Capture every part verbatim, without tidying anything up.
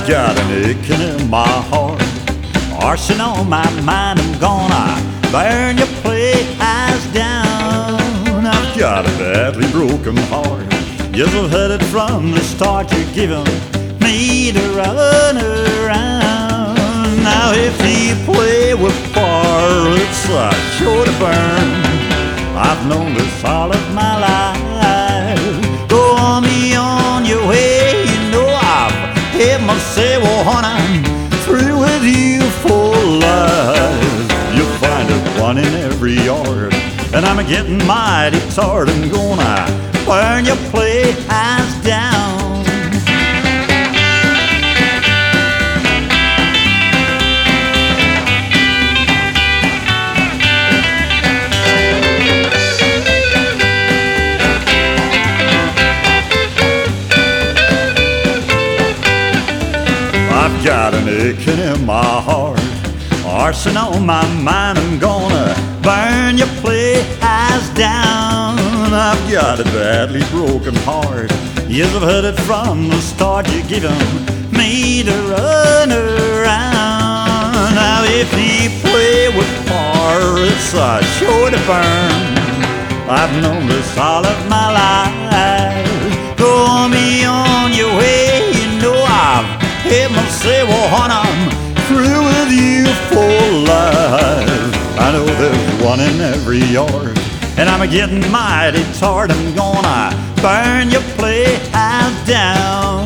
I've got an aching in my heart, arson on my mind. I'm gonna burn your playhouse down. I've got a badly broken heart. Yes, I've had it from the start. You're giving me to run around. Now if you play with fire, it's uh, sure to burn. I've known this all of my life. Go on me on your way. You know I've had my say. Well, honey, I'm through with you for life. You'll find it one in every yard, and I'm getting mighty tired. I'm gonna burn your playhouse down. I've got an aching in my heart, arson on my mind. I'm gonna burn your playhouse down. I've got a badly broken heart. Yes, I've heard it from the start. You're giving me to run around. Now if you play with fire, it's uh, sure to burn. I've known this all of my life. Go on me on your way. You know I've had my say. Well, honey, I'm through with you for life. I know there's one in every yard, and I'm getting mighty tired. I'm gonna burn your playhouse down.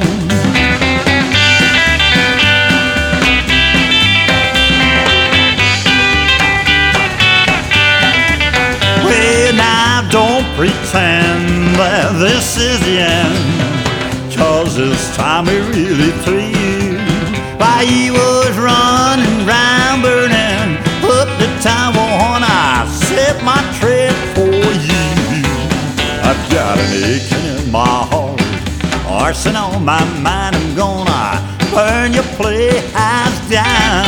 Well, now don't pretend that this is the end, 'cause this time we're really through. Why you was running round burning up the town, well, I set my trap for you. I've got an aching in my heart, arson on my mind. I'm gonna burn your playhouse down.